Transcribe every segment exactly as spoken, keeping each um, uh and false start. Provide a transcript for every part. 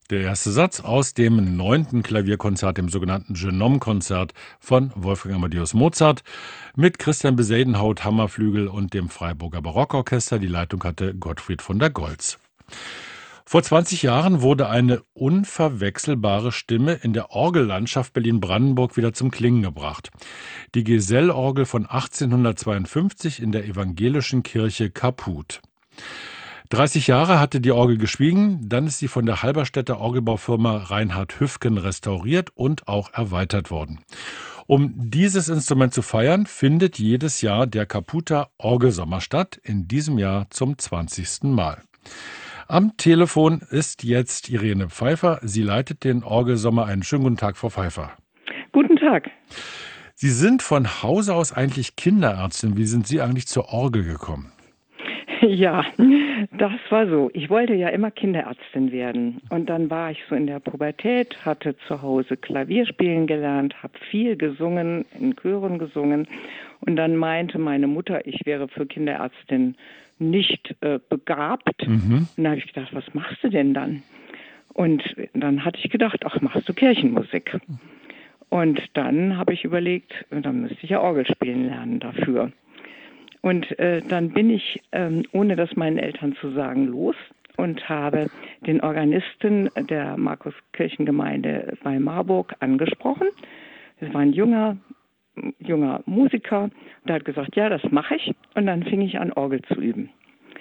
Der erste Satz aus dem neunten Klavierkonzert, dem sogenannten Genome-Konzert von Wolfgang Amadeus Mozart mit Christian Besadenhout, Hammerflügel und dem Freiburger Barockorchester. Die Leitung hatte Gottfried von der Goltz. Vor zwanzig Jahren wurde eine unverwechselbare Stimme in der Orgellandschaft Berlin-Brandenburg wieder zum Klingen gebracht. Die Gesell-Orgel von achtzehnhundertzweiundfünfzig in der evangelischen Kirche Kaput. dreißig Jahre hatte die Orgel geschwiegen, dann ist sie von der Halberstädter Orgelbaufirma Reinhard Hüfgen restauriert und auch erweitert worden. Um dieses Instrument zu feiern, findet jedes Jahr der Kaputer Orgelsommer statt, in diesem Jahr zum zwanzigsten Mal. Am Telefon ist jetzt Irene Pfeiffer. Sie leitet den Orgelsommer. Einen schönen guten Tag, Frau Pfeiffer. Guten Tag. Sie sind von Hause aus eigentlich Kinderärztin. Wie sind Sie eigentlich zur Orgel gekommen? Ja, das war so. Ich wollte ja immer Kinderärztin werden. Und dann war ich so in der Pubertät, hatte zu Hause Klavier spielen gelernt, habe viel gesungen, in Chören gesungen. Und dann meinte meine Mutter, ich wäre für Kinderärztin nicht äh, begabt. Mhm. Und da habe ich gedacht, was machst du denn dann? Und dann hatte ich gedacht, ach, machst du Kirchenmusik? Und dann habe ich überlegt, dann müsste ich ja Orgel spielen lernen dafür. Und äh, dann bin ich, ähm, ohne das meinen Eltern zu sagen, los und habe den Organisten der Markuskirchengemeinde bei Marburg angesprochen. Das war ein junger, junger Musiker. Der hat gesagt, ja, das mache ich. Und dann fing ich an, Orgel zu üben.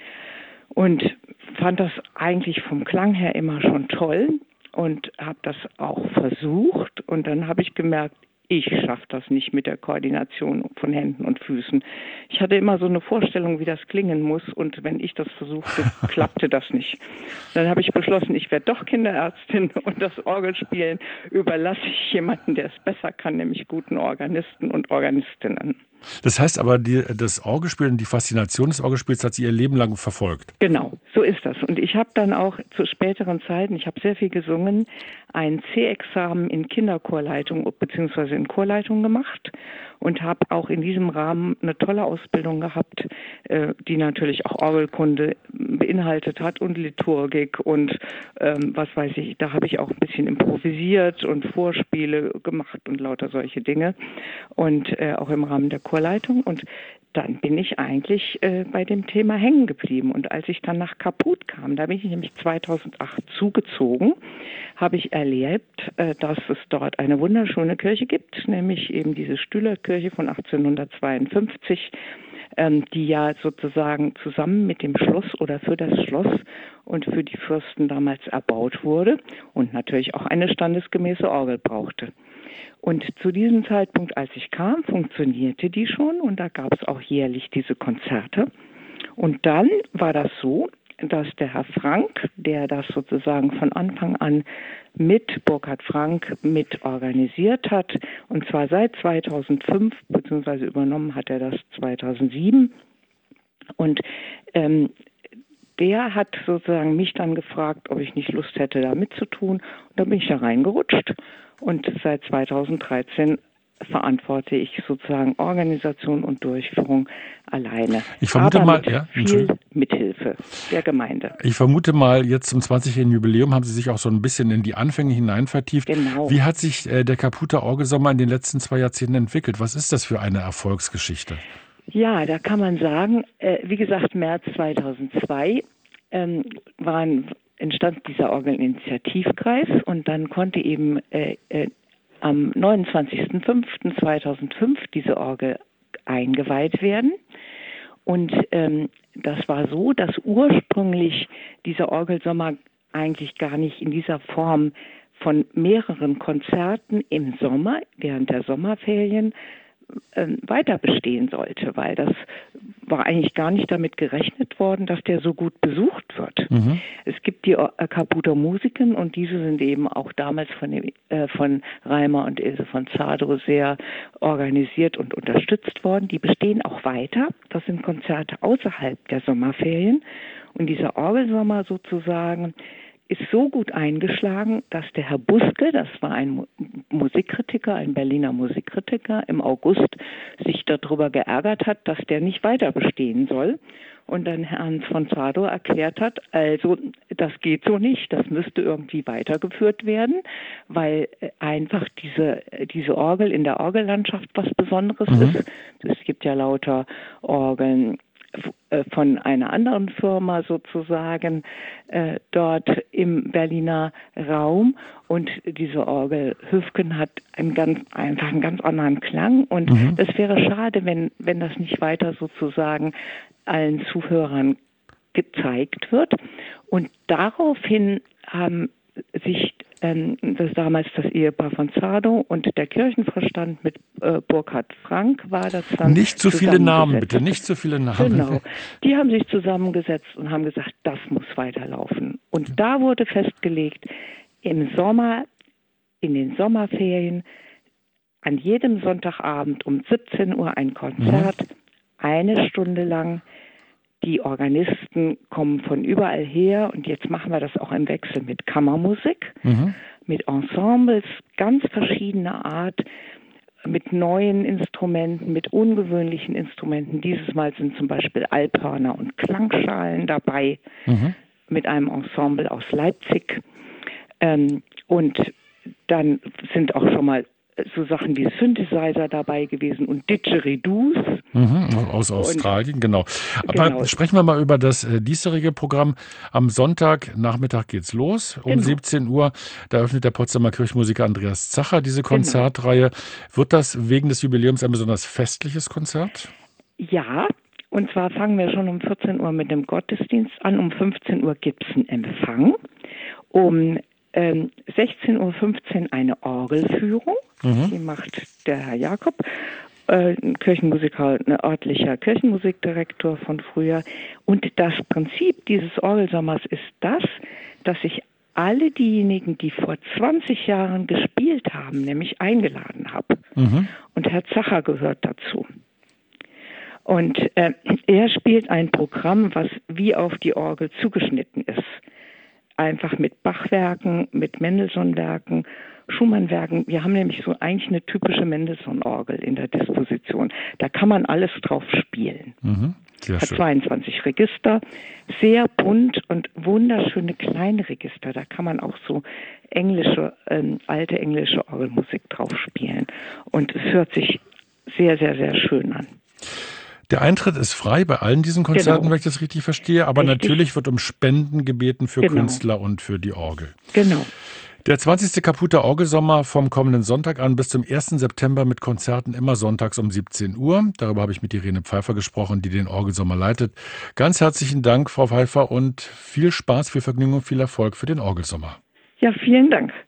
Und fand das eigentlich vom Klang her immer schon toll und habe das auch versucht. Und dann habe ich gemerkt, ich schaffe das nicht mit der Koordination von Händen und Füßen. Ich hatte immer so eine Vorstellung, wie das klingen muss. Und wenn ich das versuchte, klappte das nicht. Dann habe ich beschlossen, ich werde doch Kinderärztin und das Orgelspielen überlasse ich jemanden, der es besser kann, nämlich guten Organisten und Organistinnen. Das heißt aber, die, das Orgelspiel und die Faszination des Orgelspiels hat Sie Ihr Leben lang verfolgt. Genau, so ist das. Und ich habe dann auch zu späteren Zeiten, ich habe sehr viel gesungen, ein C-Examen in Kinderchorleitung bzw. in Chorleitung gemacht und habe auch in diesem Rahmen eine tolle Ausbildung gehabt, die natürlich auch Orgelkunde beinhaltet hat und Liturgik und ähm, was weiß ich, da habe ich auch ein bisschen improvisiert und Vorspiele gemacht und lauter solche Dinge und äh, auch im Rahmen der Chorleitung. Und dann bin ich eigentlich äh, bei dem Thema hängen geblieben. Und als ich dann nach Kaput kam, da bin ich nämlich zweitausendacht zugezogen, habe ich erlebt, äh, dass es dort eine wunderschöne Kirche gibt, nämlich eben diese Stühlerkirche von achtzehnhundertzweiundfünfzig, ähm, die ja sozusagen zusammen mit dem Schloss oder für das Schloss und für die Fürsten damals erbaut wurde und natürlich auch eine standesgemäße Orgel brauchte. Und zu diesem Zeitpunkt, als ich kam, funktionierte die schon und da gab es auch jährlich diese Konzerte. Und dann war das so, dass der Herr Frank, der das sozusagen von Anfang an mit Burkhard Frank mit organisiert hat, und zwar seit zweitausendfünf, beziehungsweise übernommen hat er das zweitausendsieben. Und ähm, der hat sozusagen mich dann gefragt, ob ich nicht Lust hätte, da mitzutun. Und da bin ich da reingerutscht. Und seit zweitausenddreizehn verantworte ich sozusagen Organisation und Durchführung alleine. Ich vermute Aber mal, mit ja, viel Mithilfe der Gemeinde. Ich vermute mal, jetzt zum zwanzigjährigen Jubiläum haben Sie sich auch so ein bisschen in die Anfänge hinein vertieft. Genau. Wie hat sich äh, der Kaputer Orgelsommer in den letzten zwei Jahrzehnten entwickelt? Was ist das für eine Erfolgsgeschichte? Ja, da kann man sagen, äh, wie gesagt, März zweitausendzwei ähm, waren, entstand dieser Orgelinitiativkreis und dann konnte eben äh, äh, am neunundzwanzigsten fünften zweitausendfünf diese Orgel eingeweiht werden. Und ähm, das war so, dass ursprünglich dieser Orgelsommer eigentlich gar nicht in dieser Form von mehreren Konzerten im Sommer, während der Sommerferien, weiter bestehen sollte, weil das war eigentlich gar nicht damit gerechnet worden, dass der so gut besucht wird. Mhm. Es gibt die Kaputer Musiken und diese sind eben auch damals von, dem, äh, von Reimer und Ilse von Zadrow sehr organisiert und unterstützt worden. Die bestehen auch weiter. Das sind Konzerte außerhalb der Sommerferien und dieser Orgelsommer sozusagen ist so gut eingeschlagen, dass der Herr Buske, das war ein Mu- Musikkritiker, ein Berliner Musikkritiker, im August sich darüber geärgert hat, dass der nicht weiter bestehen soll. Und dann Herr Hans von Zado erklärt hat, also das geht so nicht, das müsste irgendwie weitergeführt werden, weil einfach diese, diese Orgel in der Orgellandschaft was Besonderes Mhm. ist. Es gibt ja lauter Orgeln von einer anderen Firma sozusagen äh, dort im Berliner Raum, und diese Orgel Hüfgen hat einen ganz, einfach einen ganz anderen Klang, und Mhm. es wäre schade, wenn, wenn das nicht weiter sozusagen allen Zuhörern gezeigt wird. Und daraufhin haben sich ähm, das damals das Ehepaar von Zado und der Kirchenvorstand mit äh, Burkhard Frank war das dann Nicht zu viele Namen, zusammengesetzt. bitte, nicht zu viele Namen. Genau. Die haben sich zusammengesetzt und haben gesagt, das muss weiterlaufen. Und da wurde festgelegt, im Sommer, in den Sommerferien, an jedem Sonntagabend um siebzehn Uhr ein Konzert, mhm. eine Stunde lang. Die Organisten kommen von überall her, und jetzt machen wir das auch im Wechsel mit Kammermusik, mhm. mit Ensembles ganz verschiedener Art, mit neuen Instrumenten, mit ungewöhnlichen Instrumenten. Dieses Mal sind zum Beispiel Alphörner und Klangschalen dabei, mhm. mit einem Ensemble aus Leipzig. Ähm, und dann sind auch schon mal so Sachen wie Synthesizer dabei gewesen und Didgeridoos. Mhm, aus Australien, und, genau. Aber genau. Sprechen wir mal über das äh, diesjährige Programm. Am Sonntagnachmittag geht's los, um genau. siebzehn Uhr. Da öffnet der Potsdamer Kirchenmusiker Andreas Zacher diese Konzertreihe. Genau. Wird das wegen des Jubiläums ein besonders festliches Konzert? Ja, und zwar fangen wir schon um vierzehn Uhr mit dem Gottesdienst an. Um fünfzehn Uhr gibt es einen Empfang. Um ähm, sechzehn Uhr fünfzehn eine Orgelführung. Mhm. Die macht der Herr Jakob, äh, ein Kirchenmusiker, ein örtlicher Kirchenmusikdirektor von früher. Und das Prinzip dieses Orgelsommers ist das, dass ich alle diejenigen, die vor zwanzig Jahren gespielt haben, nämlich eingeladen habe. Mhm. Und Herr Zacher gehört dazu. Und äh, er spielt ein Programm, was wie auf die Orgel zugeschnitten ist. Einfach mit Bachwerken, mit Mendelssohn-Werken, Schumann-Werken. Wir haben nämlich so eigentlich eine typische Mendelssohn-Orgel in der Disposition. Da kann man alles drauf spielen. Mhm, sehr schön. Hat zweiundzwanzig Register, sehr bunt und wunderschöne kleine Register. Da kann man auch so englische, ähm, alte englische Orgelmusik drauf spielen. Und es hört sich sehr, sehr, sehr schön an. Der Eintritt ist frei bei allen diesen Konzerten, genau. wenn ich das richtig verstehe. Aber richtig. Natürlich wird um Spenden gebeten für genau. Künstler und für die Orgel. Genau. Der zwanzigste Kaputter Orgelsommer vom kommenden Sonntag an bis zum ersten September mit Konzerten immer sonntags um siebzehn Uhr. Darüber habe ich mit Irene Pfeiffer gesprochen, die den Orgelsommer leitet. Ganz herzlichen Dank, Frau Pfeiffer, und viel Spaß, viel Vergnügen und viel Erfolg für den Orgelsommer. Ja, vielen Dank.